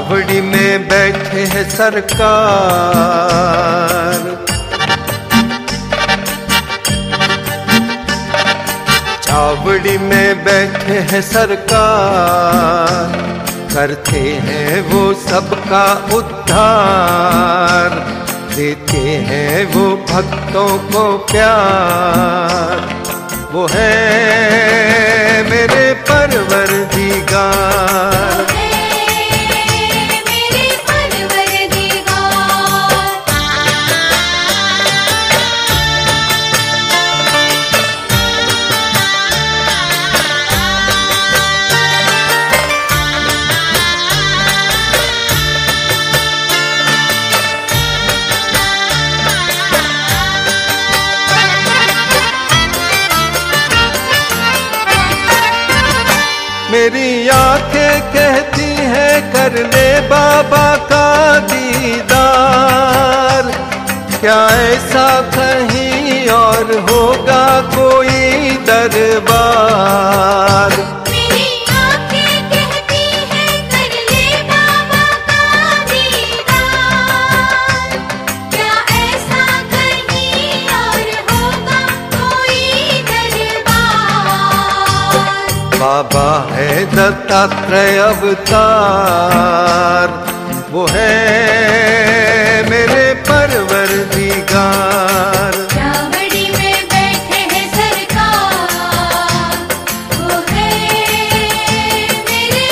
चावड़ी में बैठे हैं सरकार, चावड़ी में बैठे हैं सरकार, करते हैं वो सबका उद्धार, देते हैं वो भक्तों को प्यार। वो है मेरे परवरदिगार, मेरी आंखें कहती हैं कर ले बाबा का दीदार, क्या ऐसा कहीं और होगा कोई दरबार। मेरी आंखें कहती हैं कर ले बाबा का दीदार, क्या ऐसा कहीं और होगा कोई दरबार। बाबा है दत्तात्रेय अवतार, वो है मेरे परवरदिगार। चावड़ी में बैठे हैं सरकार, वो है मेरे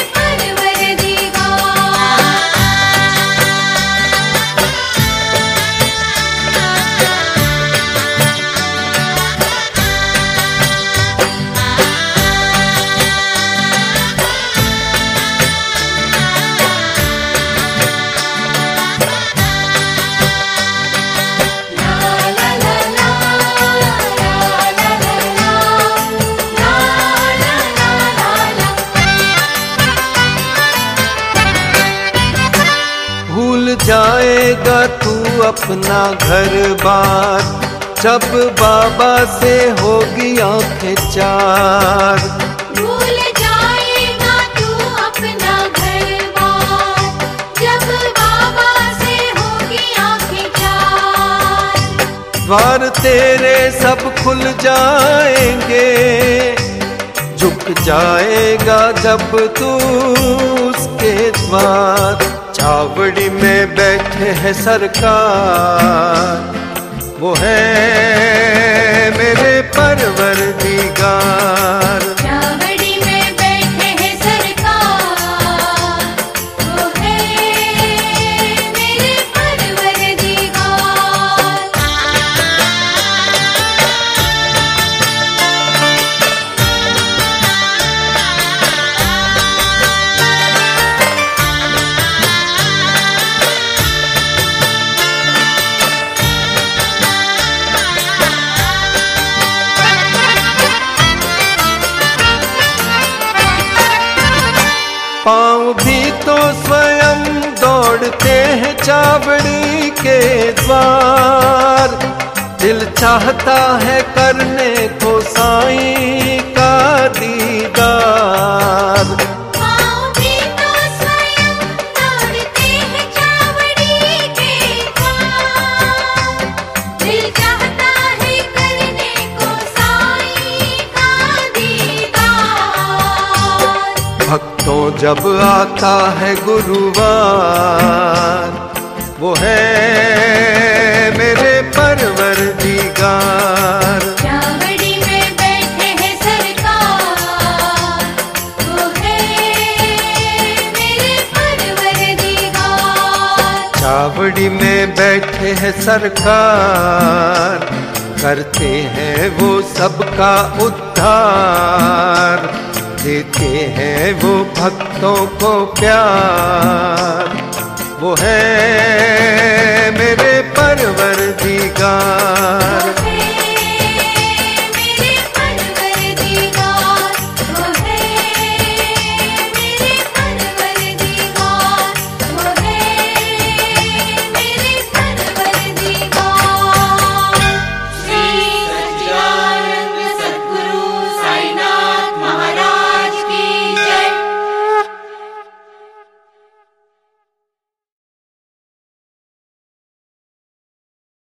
भूल जाएगा तू अपना घर बार, जब बाबा से होगी आंखें चार। भूल जाएगा तू अपना घर बार, जब बाबा से होगी आंखें चार। द्वार तेरे सब खुल जाएंगे, झुक जाएगा जब तू उसके द्वार। चावड़ी में बैठे हैं सरकार, वो है मेरे परवरदिगार। चावड़ी में बैठे हैं सरकार, वो है मेरे परवरदिगार। पाँव भी तो स्वयं दौड़ते हैं चावड़ी के द्वार, दिल चाहता है करने को साईं का दीदार। पाँव भी तो स्वयं दौड़ते हैं चावड़ी के द्वार, दिल चाहता है करने को साईं का दीदार। भक्तों जब आता है गुरुवार, वो है मेरे परवरदिगार। चावड़ी में बैठे हैं सरकार, वो है मेरे परवरदिगार। चावड़ी में बैठे हैं सरकार, करते हैं वो सबका उद्धार, देते हैं वो भक्तों को प्यार। वो है मेरे परवरदिगार।